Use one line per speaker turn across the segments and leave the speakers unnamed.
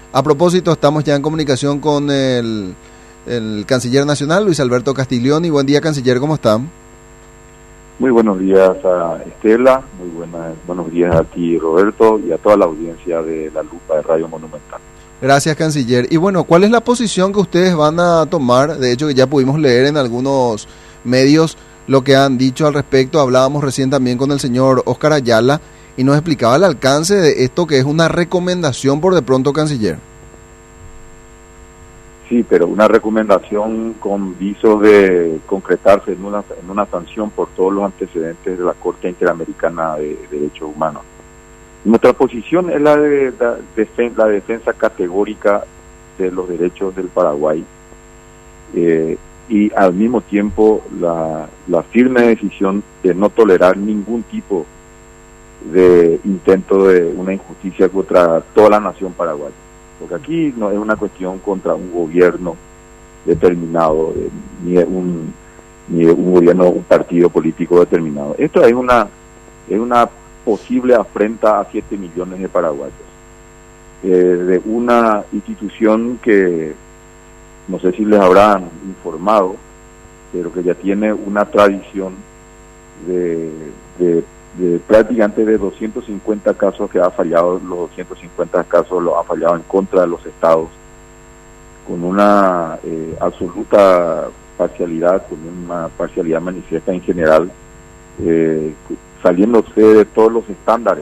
A propósito, estamos ya en comunicación con el canciller nacional, Luis Alberto Castiglioni. Buen día, canciller, ¿cómo están?
Muy buenos días a Estela, buenos días a ti, Roberto, y a toda la audiencia de La Lupa de Radio Monumental.
Gracias, canciller. Y bueno, ¿cuál es la posición que ustedes van a tomar? De hecho, que ya pudimos leer en algunos medios lo que han dicho al respecto. Hablábamos recién también con el señor Óscar Ayala y nos explicaba el alcance de esto, que es una recomendación por de pronto, canciller.
Sí, pero una recomendación con viso de concretarse en una sanción por todos los antecedentes de la Corte Interamericana de Derechos Humanos. Nuestra posición es la defensa categórica de los derechos del Paraguay y al mismo tiempo la firme decisión de no tolerar ningún tipo de intento de una injusticia contra toda la nación paraguaya. Porque aquí no es una cuestión contra un gobierno determinado, ni un gobierno, un partido político determinado. Esto es una posible afrenta a 7 millones de paraguayos, de una institución que no sé si les habrán informado, pero que ya tiene una tradición de prácticamente de 250 casos que ha fallado. Los 250 casos los ha fallado en contra de los estados, con una absoluta parcialidad, con una parcialidad manifiesta en general, saliéndose de todos los estándares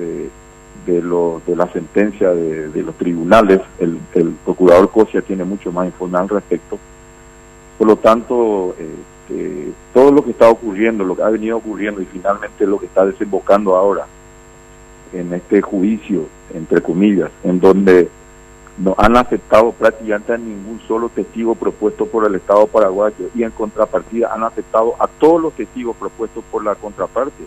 de la sentencia de los tribunales. El procurador Cosia tiene mucho más informe al respecto. Por lo tanto, todo lo que está ocurriendo, lo que ha venido ocurriendo y finalmente lo que está desembocando ahora en este juicio, entre comillas, en donde no han aceptado prácticamente a ningún solo testigo propuesto por el Estado paraguayo, y en contrapartida han aceptado a todos los testigos propuestos por la contraparte.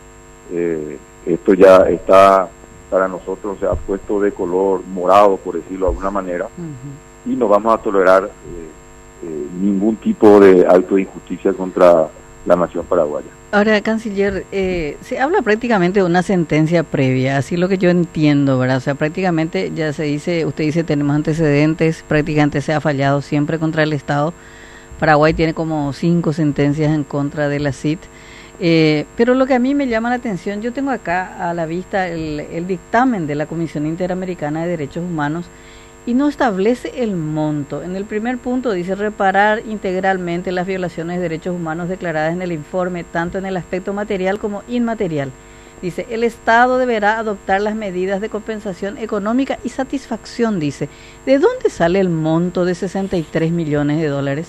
Esto ya está, para nosotros se ha puesto de color morado, por decirlo de alguna manera, y no vamos a tolerar ningún tipo de acto de injusticia contra la nación paraguaya.
Ahora, canciller, se habla prácticamente de una sentencia previa, así lo que yo entiendo, ¿verdad? O sea, prácticamente ya se dice, usted dice tenemos antecedentes, prácticamente se ha fallado siempre contra el Estado. Paraguay tiene como 5 sentencias en contra de la CIT. Pero lo que a mí me llama la atención, yo tengo acá a la vista el dictamen de la Comisión Interamericana de Derechos Humanos, y no establece el monto. En el primer punto dice reparar integralmente las violaciones de derechos humanos declaradas en el informe, tanto en el aspecto material como inmaterial. Dice, el Estado deberá adoptar las medidas de compensación económica y satisfacción, dice. ¿De dónde sale el monto de 63 millones de dólares?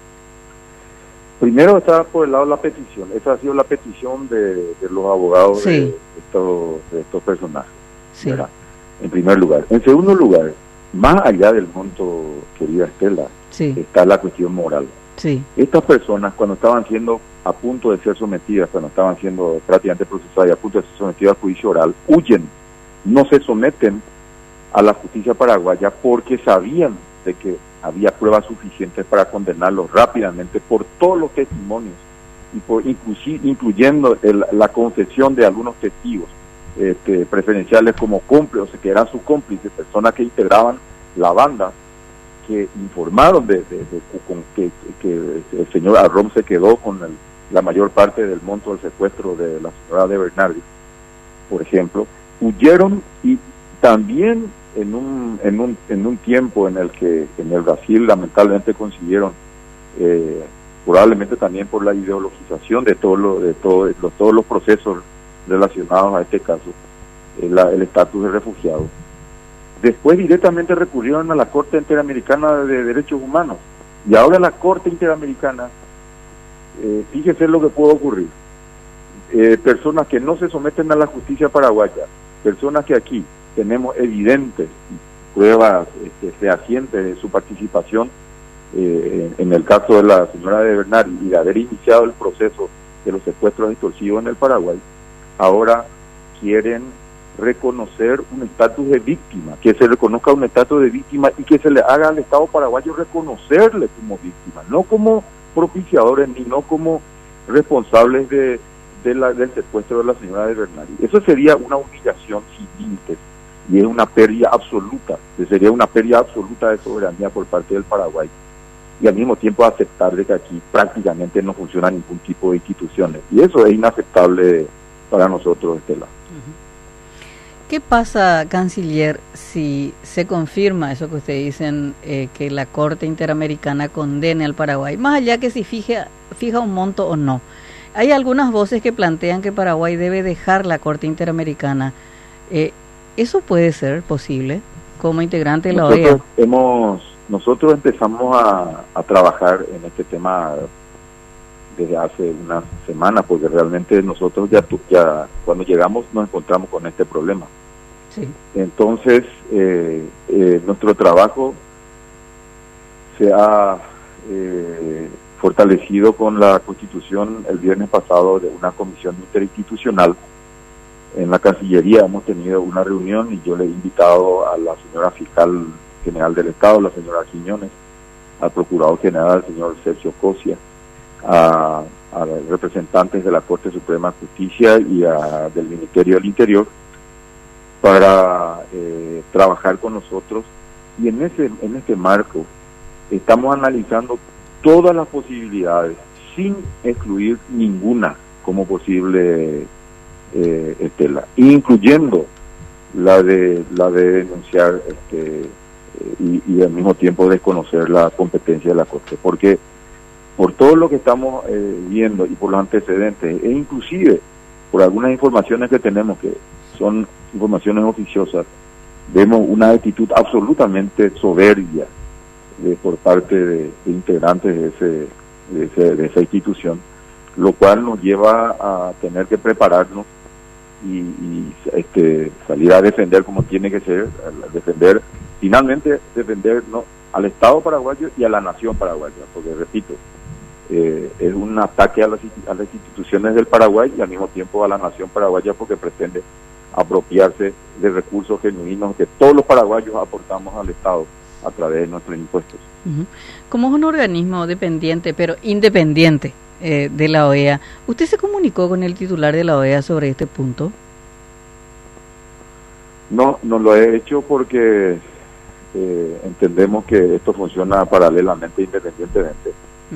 Primero está por el lado de la petición. Esa ha sido la petición de los abogados, sí, de estos personajes, sí, ¿verdad? En primer lugar. En segundo lugar, más allá del monto, querida Estela, sí, está la cuestión moral.
Sí.
Estas personas, cuando estaban siendo a punto de ser sometidas, cuando estaban siendo prácticamente procesadas y a punto de ser sometidas al juicio oral, huyen, no se someten a la justicia paraguaya porque sabían de que había pruebas suficientes para condenarlos rápidamente por todos los testimonios y por incluyendo la confesión de algunos testigos preferenciales como cómplices, o sea, que eran sus cómplices, personas que integraban la banda, que informaron con que el señor Arrom se quedó con la mayor parte del monto del secuestro de la señora de Bernardi, por ejemplo. Huyeron, y también en un tiempo en el que en el Brasil lamentablemente consiguieron, probablemente también por la ideologización de todos los procesos relacionados a este caso, el estatus de refugiado. Después directamente recurrieron a la Corte Interamericana de Derechos Humanos, y ahora la Corte Interamericana, fíjese lo que puede ocurrir, personas que no se someten a la justicia paraguaya, personas que aquí tenemos evidentes pruebas fehacientes de su participación, en el caso de la señora de Bernardi, y de haber iniciado el proceso de los secuestros extorsivos en el Paraguay, ahora quieren reconocer un estatus de víctima, que se reconozca un estatus de víctima y que se le haga al Estado paraguayo reconocerle como víctima, no como propiciadores ni no como responsables del secuestro de la señora de Bernardi. Eso sería una humillación sin límites y es una pérdida absoluta, sería una pérdida absoluta de soberanía por parte del Paraguay, y al mismo tiempo aceptar de que aquí prácticamente no funciona ningún tipo de instituciones, y eso es inaceptable para nosotros, Estela.
¿Qué pasa, canciller, si se confirma eso que ustedes dicen, que la Corte Interamericana condene al Paraguay, más allá que si fija un monto o no? Hay algunas voces que plantean que Paraguay debe dejar la Corte Interamericana. ¿Eso puede ser posible como integrante de la OEA?
Nosotros empezamos a trabajar en este tema desde hace unas semanas, porque realmente nosotros ya cuando llegamos nos encontramos con este problema.
Sí.
Entonces, nuestro trabajo se ha fortalecido con la constitución el viernes pasado de una comisión interinstitucional. En la Cancillería hemos tenido una reunión y yo le he invitado a la señora fiscal general del Estado, la señora Quiñones, al procurador general, el señor Sergio Cosia, a representantes de la Corte Suprema de Justicia y del Ministerio del Interior para trabajar con nosotros, y en este marco estamos analizando todas las posibilidades sin excluir ninguna como posible, Estela, incluyendo la de denunciar y al mismo tiempo desconocer la competencia de la Corte, porque por todo lo que estamos viendo y por los antecedentes, e inclusive por algunas informaciones que tenemos que son informaciones oficiosas, vemos una actitud absolutamente soberbia por parte de integrantes de esa institución, lo cual nos lleva a tener que prepararnos y salir a defender como tiene que ser, finalmente defender, ¿no?, al Estado paraguayo y a la nación paraguaya, porque repito, es un ataque a las instituciones del Paraguay y al mismo tiempo a la nación paraguaya, porque pretende apropiarse de recursos genuinos que todos los paraguayos aportamos al Estado a través de nuestros impuestos.
Como es un organismo dependiente, pero independiente de la OEA, ¿usted se comunicó con el titular de la OEA sobre este punto?
No lo he hecho porque entendemos que esto funciona paralelamente, independientemente.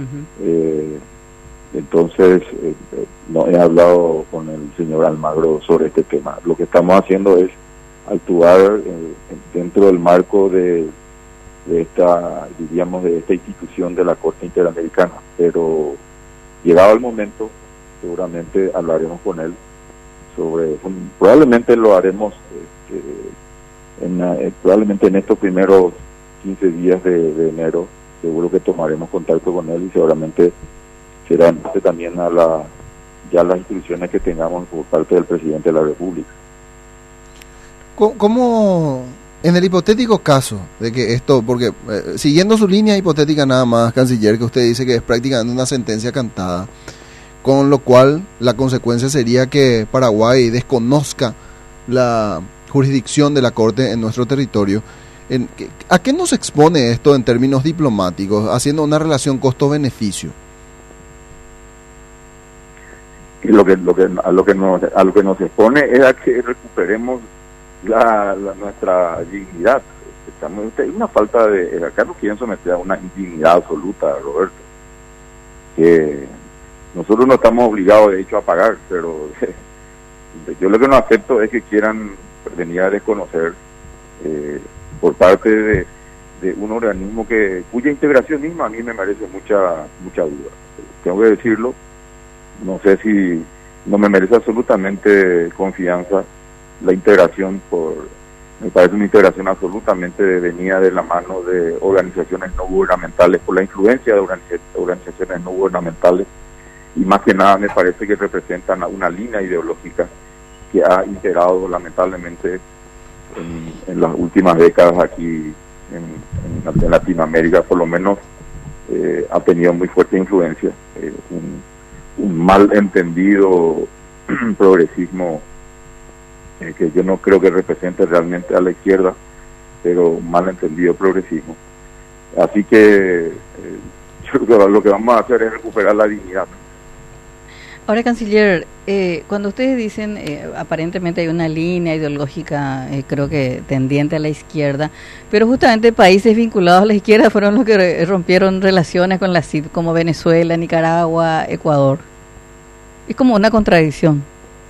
Entonces, no he hablado con el señor Almagro sobre este tema. Lo que estamos haciendo es actuar dentro del marco de esta institución de la Corte Interamericana, pero llegado el momento seguramente hablaremos con él probablemente lo haremos probablemente en estos primeros 15 días de enero. Seguro que tomaremos contacto con él y seguramente será también a las instrucciones que tengamos por parte del presidente de la República.
¿Cómo, en el hipotético caso de que esto, porque siguiendo su línea hipotética nada más, canciller, que usted dice que es prácticamente una sentencia cantada, con lo cual la consecuencia sería que Paraguay desconozca la jurisdicción de la Corte en nuestro territorio, ¿a qué nos expone esto en términos diplomáticos, haciendo una relación costo-beneficio?
A lo que nos expone es a que recuperemos nuestra dignidad. Hay una falta acá nos quieren someter a una indignidad absoluta, Roberto, que nosotros no estamos obligados de hecho a pagar, pero yo lo que no acepto es que quieran venir a desconocer por parte de un organismo cuya integración misma a mí me merece mucha duda. Tengo que decirlo, no sé si no me merece absolutamente confianza la integración, me parece una integración absolutamente venida de la mano de organizaciones no gubernamentales, por la influencia de organizaciones no gubernamentales, y más que nada me parece que representan una línea ideológica que ha integrado lamentablemente en las últimas décadas aquí en Latinoamérica, por lo menos ha tenido muy fuerte influencia, un mal entendido progresismo que yo no creo que represente realmente a la izquierda, pero un mal entendido progresismo. Así que yo creo que lo que vamos a hacer es recuperar la dignidad.
Ahora, canciller, cuando ustedes dicen aparentemente hay una línea ideológica, creo que tendiente a la izquierda, pero justamente países vinculados a la izquierda fueron los que rompieron relaciones con la CID, como Venezuela, Nicaragua, Ecuador. Es como una contradicción.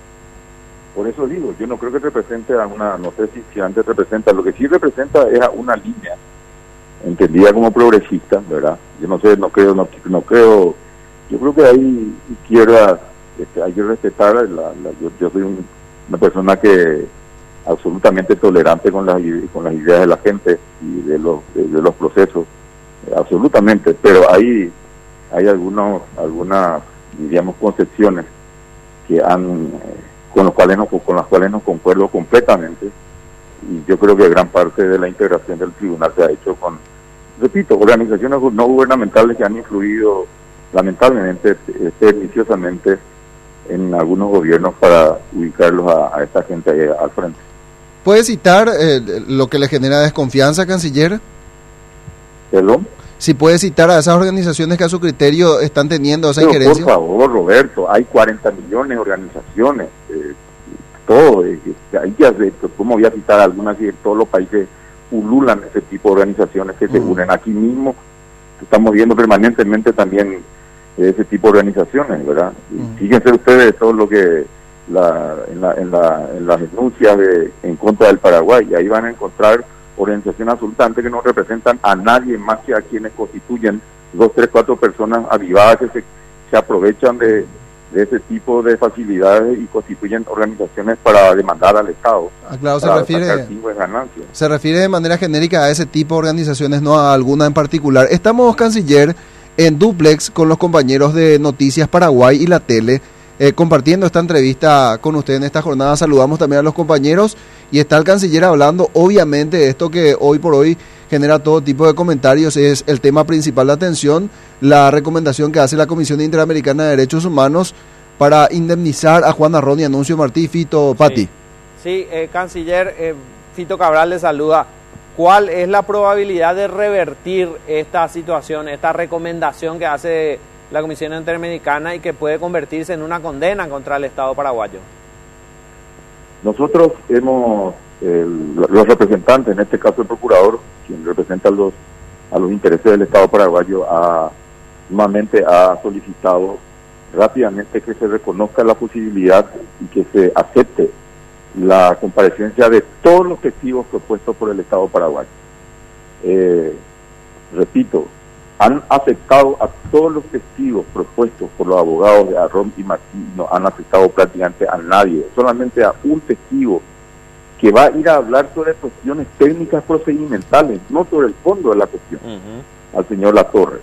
Por eso digo, yo no creo que represente a una, no sé si antes representa, lo que sí representa es a una línea entendida como progresista, ¿verdad? Yo no sé, no creo, yo creo que hay izquierda, hay que respetar, yo soy una persona que absolutamente tolerante con las ideas de la gente y de los procesos, absolutamente, pero hay algunas, diríamos, concepciones que con las cuales no concuerdo completamente, y yo creo que gran parte de la integración del tribunal se ha hecho con, repito, organizaciones no gubernamentales que han influido lamentablemente perniciosamente en algunos gobiernos para ubicarlos a esta gente al frente.
¿Puede citar lo que le genera desconfianza, canciller?
¿Perdón?
Si puede citar a esas organizaciones que a su criterio están teniendo esa injerencia.
Por favor, Roberto, hay 40 millones de organizaciones, todo, hay que hacer, ¿cómo voy a citar algunas si en todos los países pululan ese tipo de organizaciones que se unen? Aquí mismo estamos viendo permanentemente también ese tipo de organizaciones, ¿verdad? Y fíjense ustedes todo lo que en las denuncias en contra del Paraguay, y ahí van a encontrar organizaciones absolutamente que no representan a nadie más que a quienes constituyen 2, 3, 4 personas avivadas que se aprovechan de ese tipo de facilidades y constituyen organizaciones para demandar al Estado.
Claro,
ganancias.
Se refiere de manera genérica a ese tipo de organizaciones, no a alguna en particular. Estamos, canciller, en dúplex con los compañeros de Noticias Paraguay y la tele, compartiendo esta entrevista con usted en esta jornada. Saludamos también a los compañeros y está el canciller hablando, obviamente, de esto que hoy por hoy genera todo tipo de comentarios. Es el tema principal de atención, la recomendación que hace la Comisión Interamericana de Derechos Humanos para indemnizar a Juan Arrón y Anuncio Martí. Fito, Pati.
Sí, canciller, Fito Cabral le saluda. ¿Cuál es la probabilidad de revertir esta situación, esta recomendación que hace la Comisión Interamericana y que puede convertirse en una condena contra el Estado paraguayo?
Nosotros los representantes, en este caso el procurador, quien representa a los intereses del Estado paraguayo, nuevamente ha solicitado rápidamente que se reconozca la posibilidad y que se acepte la comparecencia de todos los testigos propuestos por el Estado paraguayo. Repito, han aceptado a todos los testigos propuestos por los abogados de Arrón y Martí, no han aceptado prácticamente a nadie, solamente a un testigo que va a ir a hablar sobre cuestiones técnicas procedimentales, no sobre el fondo de la cuestión, al señor Latorre.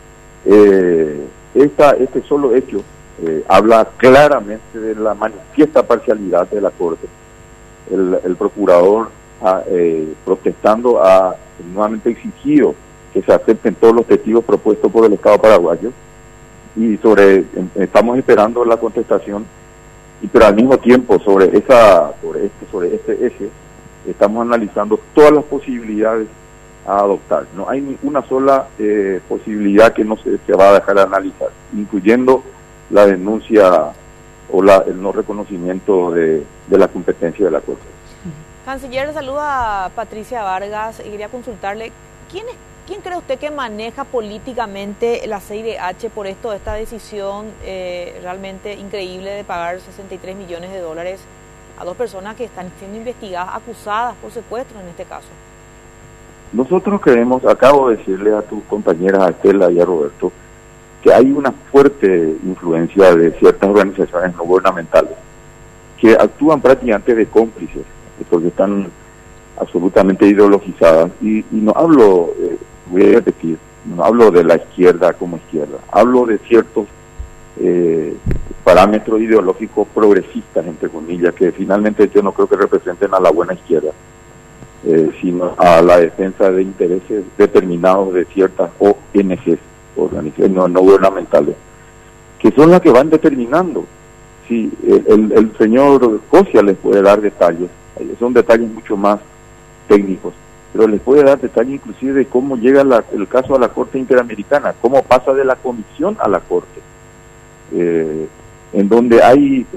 Este solo hecho habla claramente de la manifiesta parcialidad de la Corte. El procurador, protestando, ha nuevamente exigido que se acepten todos los testigos propuestos por el Estado paraguayo, y estamos esperando la contestación, pero al mismo tiempo sobre este eje estamos analizando todas las posibilidades a adoptar. No hay ni una sola posibilidad que no se va a dejar de analizar, incluyendo la denuncia o el no reconocimiento de la competencia de la Corte.
Canciller, saluda a Patricia Vargas y quería consultarle, ¿quién cree usted que maneja políticamente la CIDH por esta decisión realmente increíble de pagar 63 millones de dólares a 2 personas que están siendo investigadas, acusadas por secuestro en este caso?
Nosotros creemos, acabo de decirle a tus compañeras, a Estela y a Roberto, que hay una fuerte influencia de ciertas organizaciones no gubernamentales que actúan prácticamente de cómplices, porque están absolutamente ideologizadas, y no hablo, voy a repetir, no hablo de la izquierda como izquierda, hablo de ciertos parámetros ideológicos progresistas, entre comillas, que finalmente yo no creo que representen a la buena izquierda, sino a la defensa de intereses determinados de ciertas ONGs, organizaciones no gubernamentales, que son las que van determinando. Si el señor Cosia les puede dar detalles, son detalles mucho más técnicos, pero les puede dar detalles inclusive de cómo llega el caso a la Corte Interamericana, cómo pasa de la Comisión a la Corte. en donde hay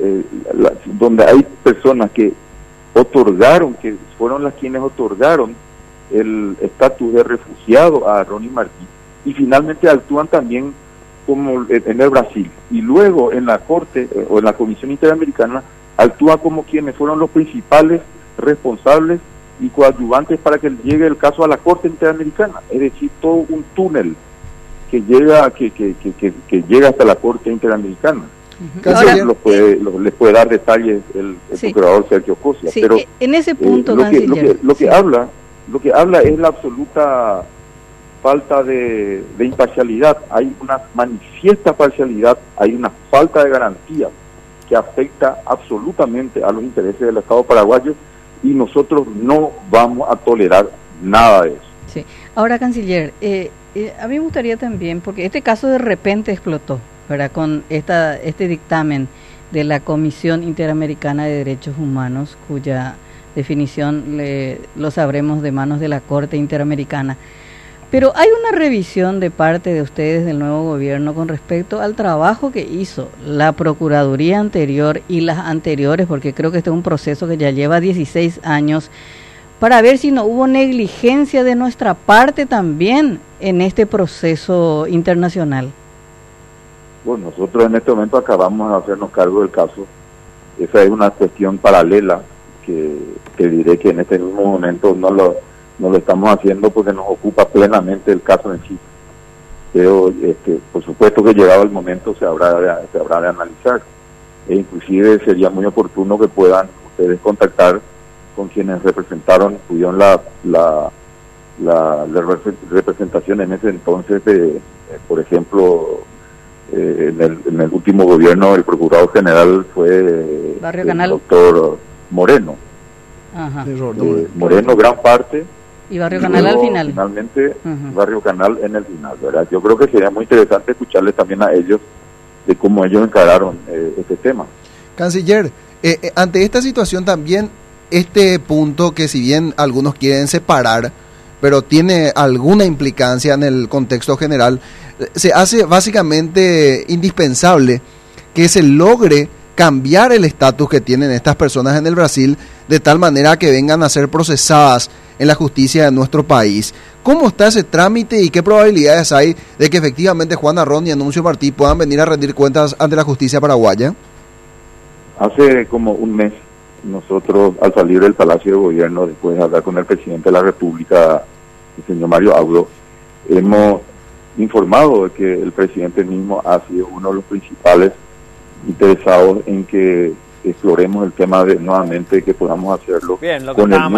personas que otorgaron, que fueron las quienes otorgaron el estatus de refugiado a Ronnie Martí, y finalmente actúan también como en el Brasil, y luego en la Corte o en la Comisión Interamericana actúa como quienes fueron los principales responsables y coadyuvantes para que llegue el caso a la Corte Interamericana, es decir, todo un túnel que llega llega hasta la Corte Interamericana. Les puede dar detalles el procurador Sergio Cosia, pero
en ese punto
lo que habla es la absoluta falta de imparcialidad. Hay una manifiesta parcialidad, hay una falta de garantía que afecta absolutamente a los intereses del Estado paraguayo, y nosotros no vamos a tolerar nada de eso.
Sí. Ahora, canciller, a mí me gustaría también, porque este caso de repente explotó, ¿verdad?, con este dictamen de la Comisión Interamericana de Derechos Humanos, cuya definición lo sabremos de manos de la Corte Interamericana. Pero hay una revisión de parte de ustedes del nuevo gobierno con respecto al trabajo que hizo la Procuraduría anterior y las anteriores, porque creo que este es un proceso que ya lleva 16 años, para ver si no hubo negligencia de nuestra parte también en este proceso internacional.
Bueno, nosotros en este momento acabamos de hacernos cargo del caso. Esa es una cuestión paralela que diré que en este mismo momento no lo estamos haciendo porque nos ocupa plenamente el caso en sí. Pero por supuesto que llegado el momento se habrá de analizar, e inclusive sería muy oportuno que puedan ustedes contactar con quienes tuvieron la representación en ese entonces de, por ejemplo, en el último gobierno el procurador general fue el doctor Moreno.
Ajá.
Moreno gran parte,
y Barrio Canal al final.
Finalmente, Barrio Canal en el final, ¿verdad? Yo creo que sería muy interesante escucharles también a ellos de cómo ellos encararon este tema.
Canciller, ante esta situación también, este punto que si bien algunos quieren separar, pero tiene alguna implicancia en el contexto general, se hace básicamente indispensable que se logre cambiar el estatus que tienen estas personas en el Brasil, de tal manera que vengan a ser procesadas en la justicia de nuestro país. ¿Cómo está ese trámite y qué probabilidades hay de que efectivamente Juana Ron y Anuncio Martí puedan venir a rendir cuentas ante la justicia paraguaya?
Hace como un mes, nosotros al salir del Palacio de Gobierno, después de hablar con el presidente de la República, el señor Mario Audo, hemos informado de que el presidente mismo ha sido uno de los principales interesados en que exploremos el tema de nuevamente, que podamos hacerlo con el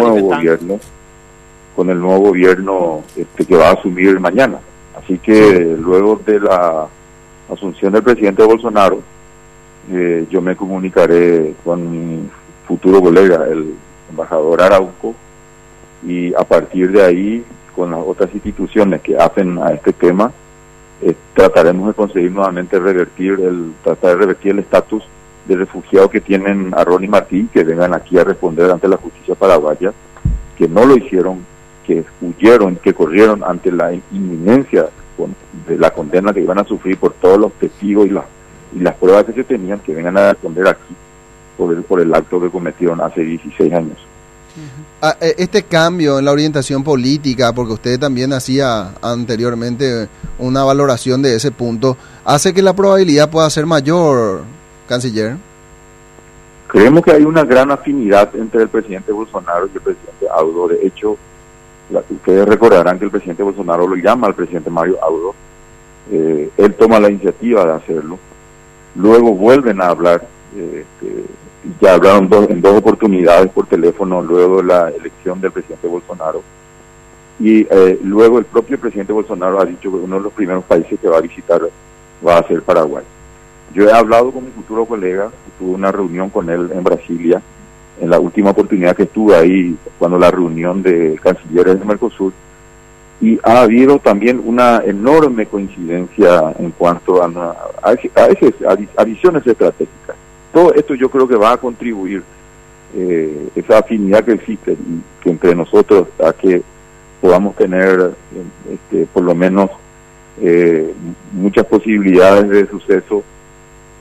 nuevo gobierno que va a asumir mañana. Así que luego de la asunción del presidente Bolsonaro, yo me comunicaré con mi futuro colega, el embajador Arauco, y a partir de ahí, con las otras instituciones que hacen a este tema, trataremos de conseguir nuevamente tratar de revertir el estatus de refugiados que tienen a Ronnie Martí, que vengan aquí a responder ante la justicia paraguaya, que no lo hicieron, que huyeron, que corrieron ante la inminencia de la condena que iban a sufrir por todos los testigos y las pruebas que se tenían, que vengan a responder aquí por el acto que cometieron hace 16 años.
Este cambio en la orientación política, porque usted también hacía anteriormente una valoración de ese punto, ¿hace que la probabilidad pueda ser mayor, canciller?
Creemos que hay una gran afinidad entre el presidente Bolsonaro y el presidente Audo. De hecho, ustedes recordarán que el presidente Bolsonaro lo llama al presidente Mario Audo. Él toma la iniciativa de hacerlo. Luego vuelven a hablar. Ya hablaron en dos oportunidades por teléfono luego de la elección del presidente Bolsonaro, y luego el propio presidente Bolsonaro ha dicho que uno de los primeros países que va a visitar va a ser Paraguay. Yo he hablado con mi futuro colega, tuve una reunión con él en Brasilia, en la última oportunidad que estuve ahí, cuando la reunión de cancilleres de Mercosur, y ha habido también una enorme coincidencia en cuanto a visiones estratégicas. Todo esto yo creo que va a contribuir, esa afinidad que existe y que entre nosotros, a que podamos tener por lo menos muchas posibilidades de suceso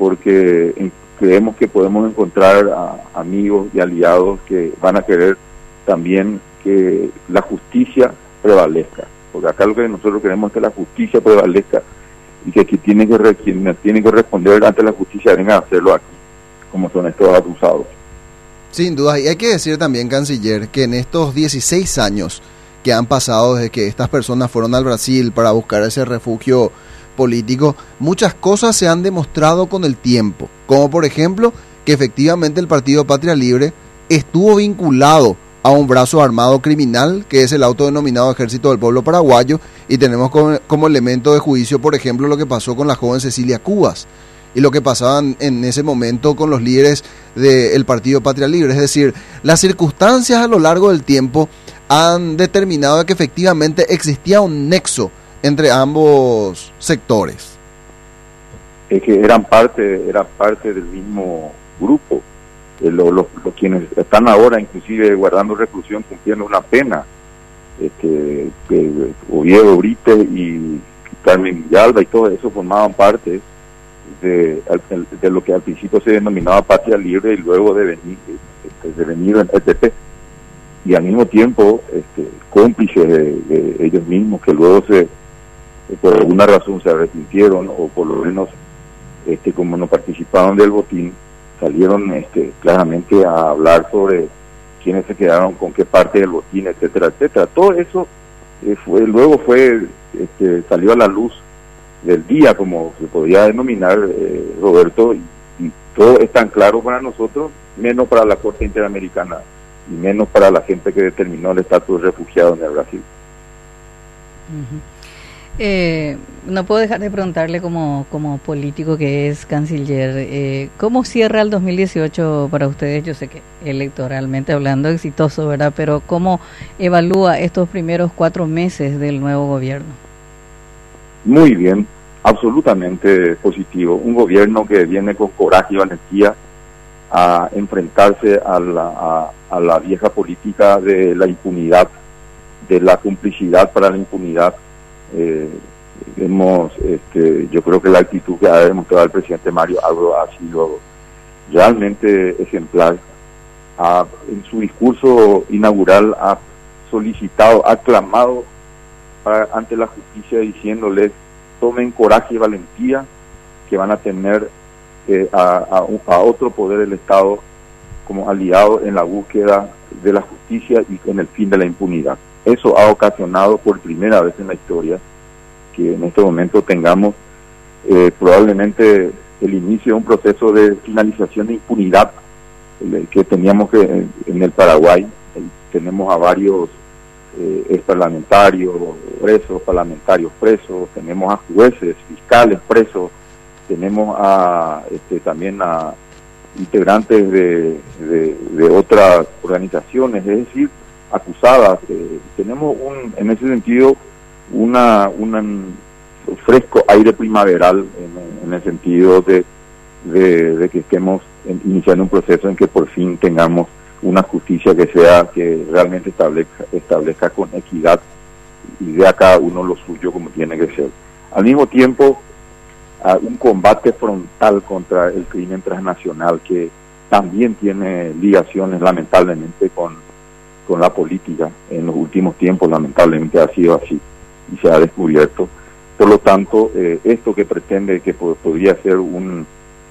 porque creemos que podemos encontrar a amigos y aliados que van a querer también que la justicia prevalezca, porque acá lo que nosotros queremos es que la justicia prevalezca y que quienes tienen que responder ante la justicia vengan a hacerlo aquí, como son estos acusados.
Sin duda, y hay que decir también, canciller, que en estos 16 años que han pasado desde que estas personas fueron al Brasil para buscar ese refugio político, muchas cosas se han demostrado con el tiempo, como por ejemplo que efectivamente el Partido Patria Libre estuvo vinculado a un brazo armado criminal que es el autodenominado Ejército del Pueblo Paraguayo, y tenemos como elemento de juicio, por ejemplo, lo que pasó con la joven Cecilia Cubas y lo que pasaba en ese momento con los líderes del Partido Patria Libre. Es decir, las circunstancias a lo largo del tiempo han determinado que efectivamente existía un nexo entre ambos sectores.
Es que eran parte del mismo grupo. Los quienes están ahora inclusive guardando reclusión, cumpliendo una pena, Oviedo Brite y Carmen Villalba y todo eso formaban parte de lo que al principio se denominaba Patria Libre y luego de venir en EPP, y al mismo tiempo cómplices de ellos mismos, que luego por alguna razón se arrepintieron, o por lo menos como no participaron del botín, salieron claramente a hablar sobre quiénes se quedaron con qué parte del botín, etcétera, etcétera. Todo eso salió a la luz del día, como se podría denominar, Roberto, y todo es tan claro para nosotros, menos para la Corte Interamericana y menos para la gente que determinó el estatus de refugiado en el Brasil.
No puedo dejar de preguntarle como político que es, canciller, ¿cómo cierra el 2018 para ustedes? Yo sé que electoralmente hablando exitoso, ¿verdad? Pero ¿cómo evalúa estos primeros 4 meses del nuevo gobierno? Muy
bien, absolutamente positivo. Un gobierno que viene con coraje y valentía a enfrentarse a la vieja política de la impunidad, de la complicidad para la impunidad. Yo creo que la actitud que ha demostrado el presidente Mario Abdo ha sido realmente ejemplar. En su discurso inaugural ha solicitado, ha clamado ante la justicia, diciéndoles: tomen coraje y valentía, que van a tener a otro poder del Estado como aliado en la búsqueda de la justicia y en el fin de la impunidad. Eso ha ocasionado por primera vez en la historia que en este momento tengamos probablemente el inicio de un proceso de finalización de impunidad que teníamos que en el Paraguay. Tenemos a varios exparlamentarios presos, parlamentarios presos, tenemos a jueces, fiscales presos, tenemos también a integrantes de otras organizaciones, es decir, acusadas. Tenemos en ese sentido un fresco aire primaveral en el sentido de que estemos iniciando un proceso en que por fin tengamos una justicia que realmente establezca con equidad y dé a cada uno lo suyo como tiene que ser. Al mismo tiempo, un combate frontal contra el crimen transnacional, que también tiene ligaciones lamentablemente con la política. En los últimos tiempos lamentablemente ha sido así y se ha descubierto. Por lo tanto, esto que pretende que podría ser un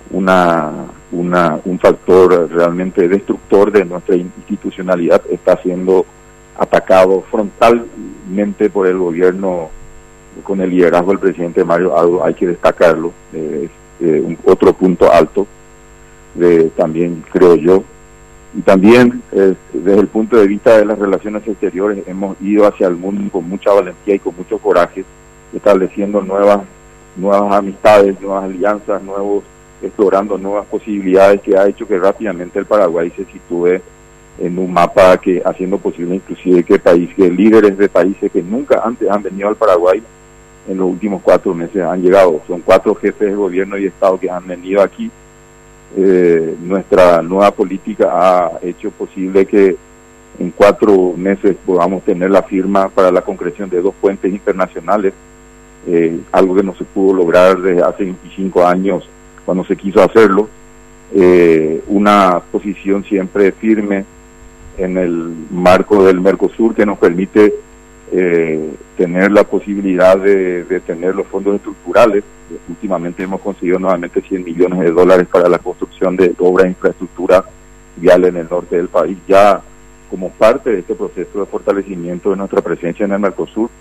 factor realmente destructor de nuestra institucionalidad está siendo atacado frontalmente por el gobierno con el liderazgo del presidente Mario Abdo. Hay que destacarlo, otro punto alto también, creo yo. Y también desde el punto de vista de las relaciones exteriores hemos ido hacia el mundo con mucha valentía y con mucho coraje, estableciendo nuevas amistades, nuevas alianzas, explorando nuevas posibilidades, que ha hecho que rápidamente el Paraguay se sitúe en un mapa haciendo posible inclusive que líderes de países que nunca antes han venido al Paraguay en los últimos 4 meses han llegado. Son 4 jefes de gobierno y de Estado que han venido aquí. Nuestra nueva política ha hecho posible que en 4 meses podamos tener la firma para la concreción de 2 puentes internacionales, algo que no se pudo lograr desde hace 25 años cuando se quiso hacerlo, una posición siempre firme en el marco del Mercosur que nos permite tener la posibilidad de tener los fondos estructurales. Últimamente hemos conseguido nuevamente $100 millones para la construcción de obras de infraestructura vial en el norte del país, ya como parte de este proceso de fortalecimiento de nuestra presencia en el Mercosur.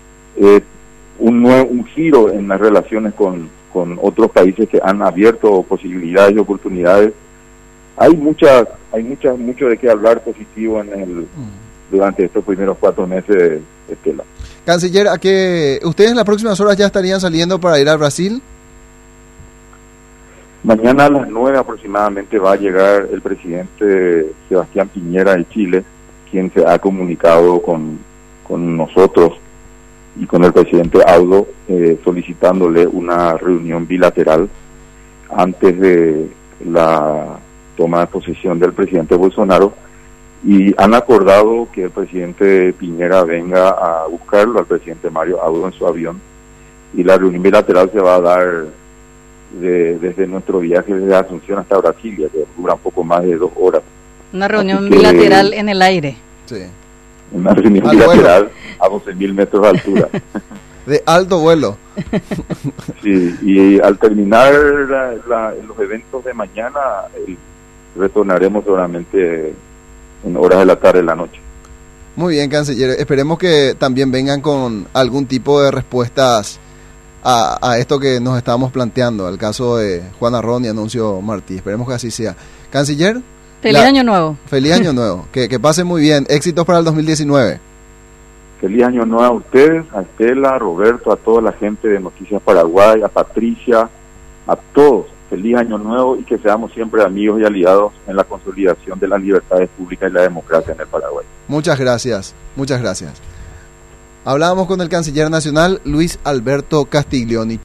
Un giro en las relaciones con otros países que han abierto posibilidades y oportunidades. Hay mucho de qué hablar positivo durante estos primeros 4 meses, Estela.
Canciller, ¿a qué ustedes en las próximas horas ya estarían saliendo para ir al Brasil?
Mañana a las 9 aproximadamente va a llegar el presidente Sebastián Piñera de Chile, quien se ha comunicado con nosotros y con el presidente Audo, solicitándole una reunión bilateral antes de la toma de posesión del presidente Bolsonaro, y han acordado que el presidente Piñera venga a buscarlo al presidente Mario Audo en su avión, y la reunión bilateral se va a dar desde nuestro viaje desde Asunción hasta Brasilia, que dura un poco más de 2 horas.
Una reunión bilateral en el aire.
Sí.
Una reunión bilateral a 12.000 metros de altura.
De alto vuelo.
Sí, y al terminar los eventos de mañana, retornaremos seguramente en horas de la tarde, en la noche.
Muy bien, canciller. Esperemos que también vengan con algún tipo de respuestas a esto que nos estábamos planteando, al caso de Juana Ron y Anuncio Martí. Esperemos que así sea. Canciller.
Feliz Año Nuevo.
Feliz Año Nuevo. Que pase muy bien. Éxitos para el 2019.
Feliz Año Nuevo a ustedes, a Estela, a Roberto, a toda la gente de Noticias Paraguay, a Patricia, a todos. Feliz Año Nuevo, y que seamos siempre amigos y aliados en la consolidación de las libertades públicas y la democracia en el Paraguay.
Muchas gracias. Muchas gracias. Hablábamos con el canciller nacional Luis Alberto Castiglioni.